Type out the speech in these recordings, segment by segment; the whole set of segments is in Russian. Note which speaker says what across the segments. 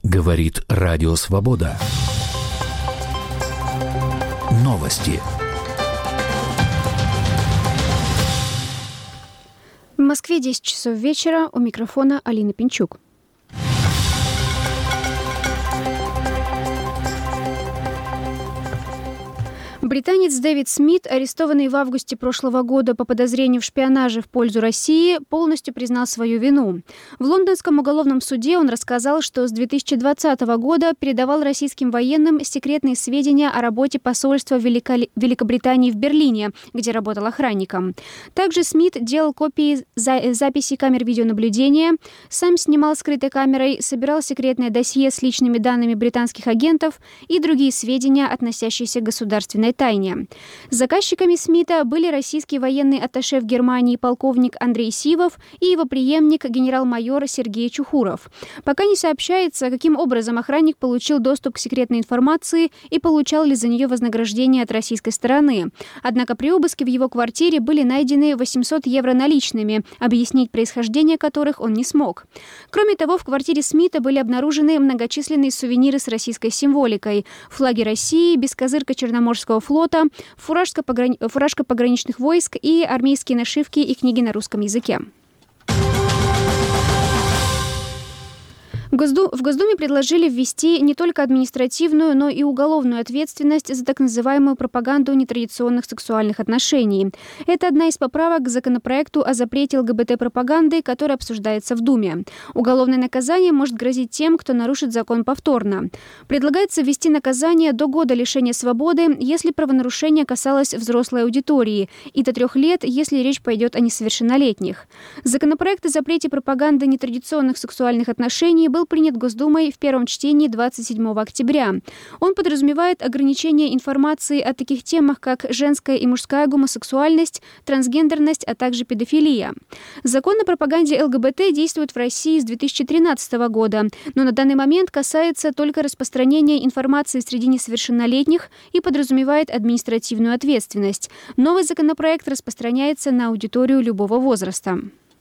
Speaker 1: Говорит Радио Свобода. Новости.
Speaker 2: В Москве 10 часов вечера. У микрофона Алина Пинчук. Британец Дэвид Смит, арестованный в августе прошлого года по подозрению в шпионаже в пользу России, полностью признал свою вину. В лондонском уголовном суде он рассказал, что с 2020 года передавал российским военным секретные сведения о работе посольства Великобритании в Берлине, где работал охранником. Также Смит делал копии записей камер видеонаблюдения, сам снимал скрытой камерой, собирал секретное досье с личными данными британских агентов и другие сведения, относящиеся к государственной тайне. Заказчиками Смита были российский военный атташе в Германии полковник Андрей Сивов и его преемник генерал-майор Сергей Чухуров. Пока не сообщается, каким образом охранник получил доступ к секретной информации и получал ли за нее вознаграждение от российской стороны. Однако при обыске в его квартире были найдены 800 евро наличными, объяснить происхождение которых он не смог. Кроме того, в квартире Смита были обнаружены многочисленные сувениры с российской символикой: флаги России, бескозырка Черноморского флота, фуражка пограничных войск и армейские нашивки и книги на русском языке. В Госдуме предложили ввести не только административную, но и уголовную ответственность за так называемую пропаганду нетрадиционных сексуальных отношений. Это одна из поправок к законопроекту о запрете ЛГБТ-пропаганды, который обсуждается в Думе. Уголовное наказание может грозить тем, кто нарушит закон повторно. Предлагается ввести наказание до года лишения свободы, если правонарушение касалось взрослой аудитории, и до 3 лет, если речь пойдет о несовершеннолетних. Законопроект о запрете пропаганды нетрадиционных сексуальных отношений был принят Госдумой в первом чтении 27 октября. Он подразумевает ограничение информации о таких темах, как женская и мужская гомосексуальность, трансгендерность, а также педофилия. Закон о пропаганде ЛГБТ действует в России с 2013 года, но на данный момент касается только распространения информации среди несовершеннолетних и подразумевает административную ответственность. Новый законопроект распространяется на аудиторию любого возраста.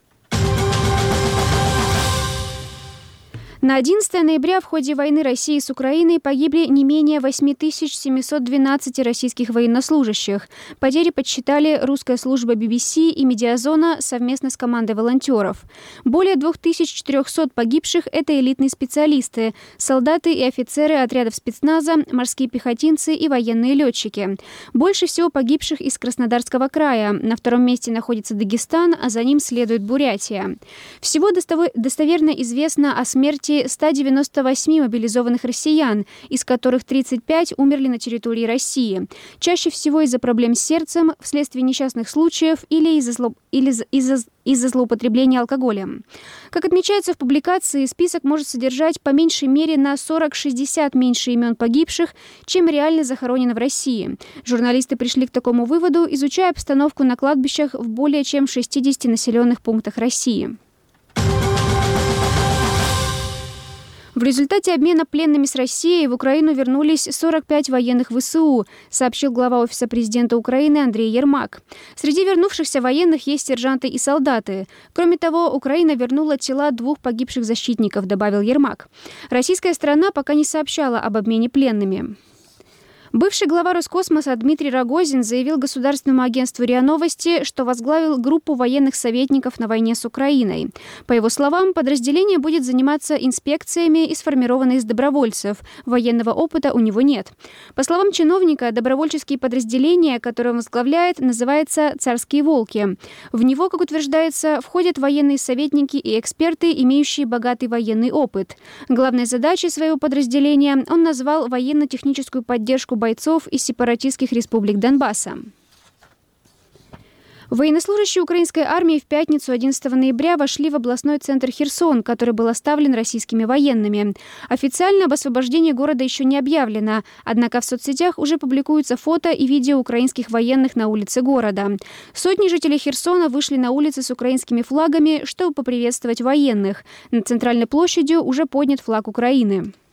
Speaker 2: На 11 ноября в ходе войны России с Украиной погибли не менее 8712 российских военнослужащих. Потери подсчитали русская служба BBC и Медиазона совместно с командой волонтеров. Более 2400 погибших – это элитные специалисты, солдаты и офицеры отрядов спецназа, морские пехотинцы и военные летчики. Больше всего погибших из Краснодарского края. На втором месте находится Дагестан, а за ним следует Бурятия. Всего достоверно известно о смерти 198 мобилизованных россиян, из которых 35 умерли на территории России. Чаще всего из-за проблем с сердцем, вследствие несчастных случаев или из-за злоупотребления алкоголем. Как отмечается в публикации, список может содержать по меньшей мере на 40-60 меньше имен погибших, чем реально захоронено в России. Журналисты пришли к такому выводу, изучая обстановку на кладбищах в более чем 60 населенных пунктах России. В результате обмена пленными с Россией в Украину вернулись 45 военных ВСУ, сообщил глава Офиса президента Украины Андрей Ермак. Среди вернувшихся военных есть сержанты и солдаты. Кроме того, Украина вернула тела 2 погибших защитников, добавил Ермак. Российская сторона пока не сообщала об обмене пленными. Бывший глава Роскосмоса Дмитрий Рогозин заявил государственному агентству РИА Новости, что возглавил группу военных советников на войне с Украиной. По его словам, подразделение будет заниматься инспекциями и сформировано из добровольцев. Военного опыта у него нет. По словам чиновника, добровольческие подразделения, которые он возглавляет, называются «Царские волки». В него, как утверждается, входят военные советники и эксперты, имеющие богатый военный опыт. Главной задачей своего подразделения он назвал военно-техническую поддержку бойцов из сепаратистских республик Донбасса. Военнослужащие украинской армии в пятницу 11 ноября вошли в областной центр Херсон, который был оставлен российскими военными. Официально об освобождении города еще не объявлено, однако в соцсетях уже публикуются фото и видео украинских военных на улице города. Сотни жителей Херсона вышли на улицы с украинскими флагами, чтобы поприветствовать военных. Над центральной площадью уже поднят флаг Украины.